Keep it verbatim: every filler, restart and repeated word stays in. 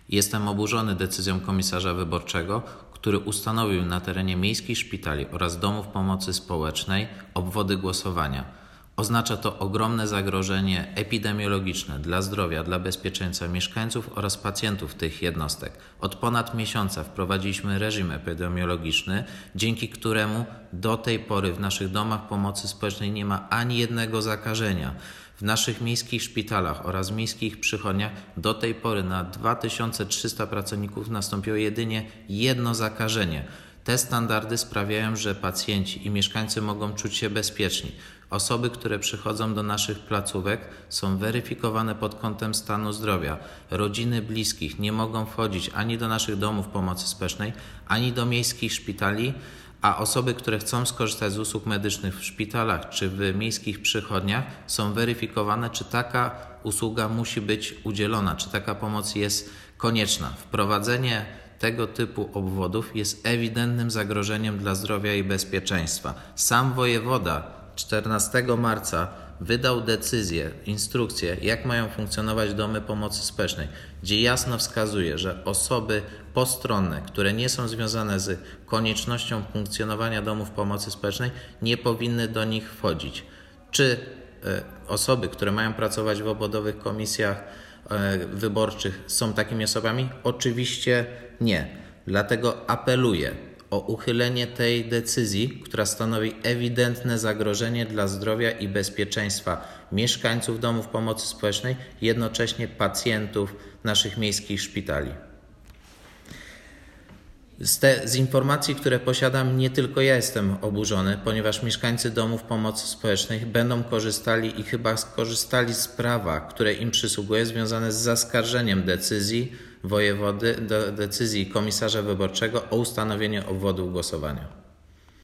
Jestem oburzony decyzją komisarza wyborczego, który ustanowił na terenie miejskich szpitali oraz domów pomocy społecznej obwody głosowania. Oznacza to ogromne zagrożenie epidemiologiczne dla zdrowia, dla bezpieczeństwa mieszkańców oraz pacjentów tych jednostek. Od ponad miesiąca wprowadziliśmy reżim epidemiologiczny, dzięki któremu do tej pory w naszych domach pomocy społecznej nie ma ani jednego zakażenia. W naszych miejskich szpitalach oraz miejskich przychodniach do tej pory na dwa tysiące trzysta pracowników nastąpiło jedynie jedno zakażenie. Te standardy sprawiają, że pacjenci i mieszkańcy mogą czuć się bezpieczni. Osoby, które przychodzą do naszych placówek, są weryfikowane pod kątem stanu zdrowia. Rodziny bliskich nie mogą wchodzić ani do naszych domów pomocy społecznej, ani do miejskich szpitali, a osoby, które chcą skorzystać z usług medycznych w szpitalach czy w miejskich przychodniach, są weryfikowane, czy taka usługa musi być udzielona, czy taka pomoc jest konieczna. Wprowadzenie tego typu obwodów jest ewidentnym zagrożeniem dla zdrowia i bezpieczeństwa. Sam wojewoda czternastego marca wydał decyzję, instrukcję, jak mają funkcjonować domy pomocy społecznej, gdzie jasno wskazuje, że osoby postronne, które nie są związane z koniecznością funkcjonowania domów pomocy społecznej, nie powinny do nich wchodzić. Czy e, osoby, które mają pracować w obwodowych komisjach e, wyborczych, są takimi osobami? Oczywiście nie. Dlatego apeluję o uchylenie tej decyzji, która stanowi ewidentne zagrożenie dla zdrowia i bezpieczeństwa mieszkańców domów pomocy społecznej, jednocześnie pacjentów naszych miejskich szpitali. Z, te, z informacji, które posiadam, nie tylko ja jestem oburzony, ponieważ mieszkańcy domów pomocy społecznej będą korzystali i chyba skorzystali z prawa, które im przysługuje, związane z zaskarżeniem decyzji wojewody, decyzji komisarza wyborczego o ustanowieniu obwodów głosowania.